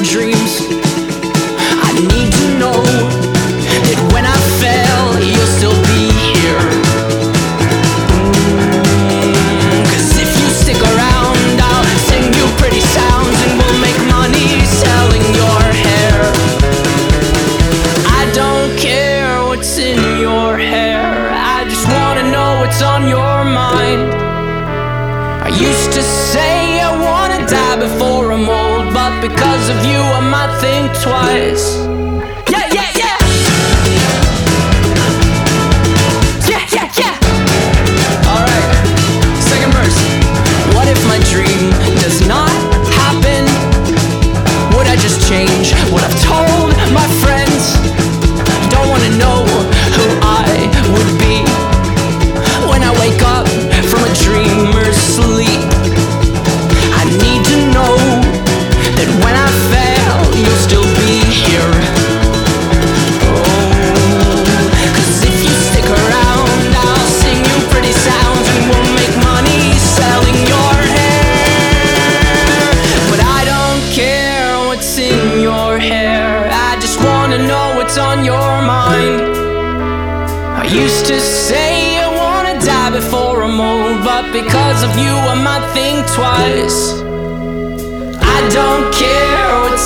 dreams. I need to know that when I fail, you'll still be here. 'Cause if you stick around, I'll sing you pretty sounds, and we'll make money selling your hair. I don't care what's in your hair, I just wanna know what's on your mind. I used to say I wanna die before I'm old, but because of you I might think twice. Yeah, yeah, yeah. Yeah, yeah, yeah. Alright, second verse. What if my dream does not happen? Would I just change what I've told my friends? Don't wanna know who I would be when I wake up from a dreamer's sleep. I need to know that when I fail, you'll still be here. Oh, 'cause if you stick around, I'll sing you pretty sounds, and we'll make money selling your hair. But I don't care what's in your hair, I just wanna know what's on your mind. I used to say I wanna die before I'm old, but because of you I might think twice. I don't care what's